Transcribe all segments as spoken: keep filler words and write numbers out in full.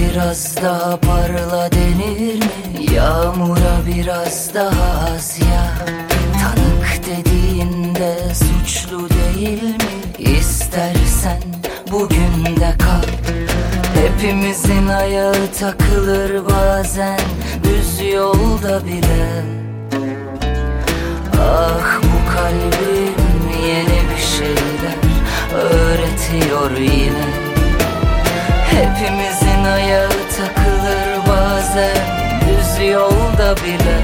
biraz daha parla denir mi? Yağmura biraz daha az ya. Tanık dediğinde suçlu değil mi? İstersen bugün de kal. Hepimizin ayağı takılır bazen düz yolda bile. Ah bu kalbim yeni bir şeyler öğretiyor yine. Hepimizin ayağı takılır bazen düz yolda bile.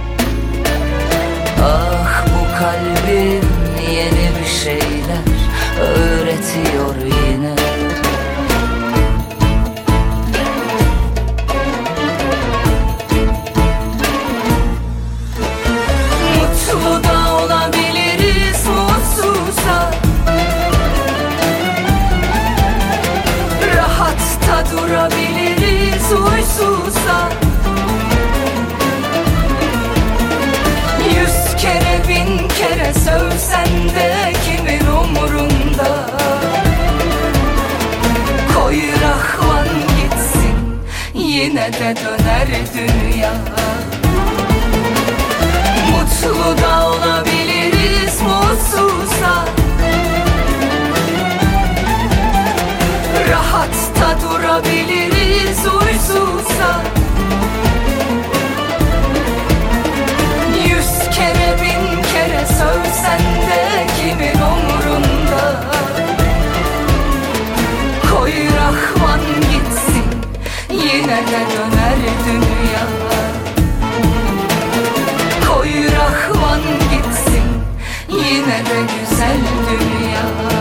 Ah bu kalbim yeni bir şeyler öğretiyor yine. Mutlu da olabiliriz mutsuzsa, rahatta durabiliriz uysuzsa. Yüz kere bin kere sövsen de kimin umurunda? Koy rahvan gitsin, yine de döner dünya. Mutlu da olabiliriz mutsuzsa, rahatta durabiliriz uysuzsa. Yüz kere bin kere sövsen de kimin umurunda? Koy rahvan gitsin, yine de döner dünya. Koy rahvan gitsin, yine de güzel dünya.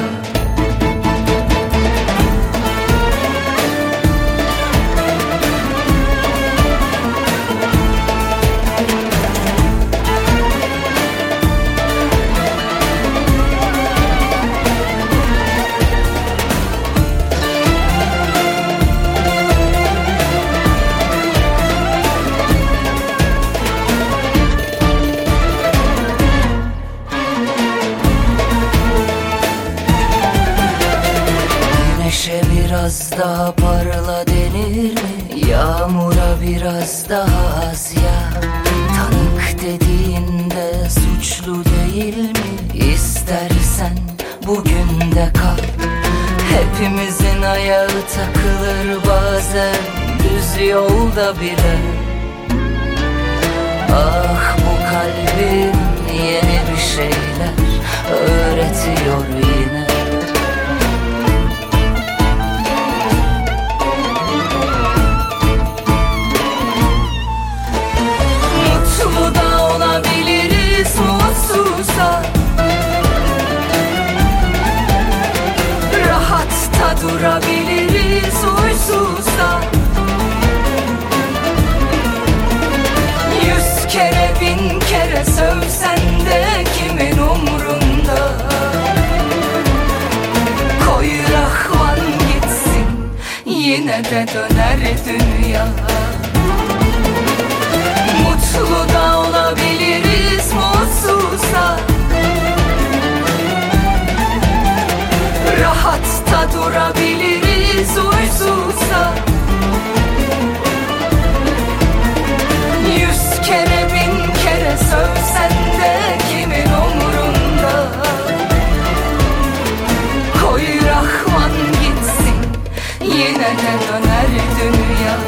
Güneşe biraz daha parla denir mi? Yağmura biraz daha az ya. Tanık dediğinde suçlu değil mi? İstersen bugün de kal. Hepimizin ayağı takılır bazen düz yolda bile. Ah bu kalbim yeni bir şeyler öğretiyor yine. Mutlu da olabiliriz mutsuzsa, rahatta durabiliriz uysuzsa. Yüz kere bin kere sövsen de kimin umurunda? Koy rahvan gitsin, yine de döner dünya. Mutlu da olabiliriz mutsuzsa, rahatta durabiliriz uysuzsa. Yüz kere bin kere sövsen de kimin umurunda? Koy rahvan gitsin, yine de döner dünya.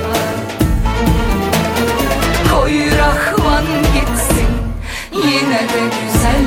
Koy rahvan gitsin, yine de güzel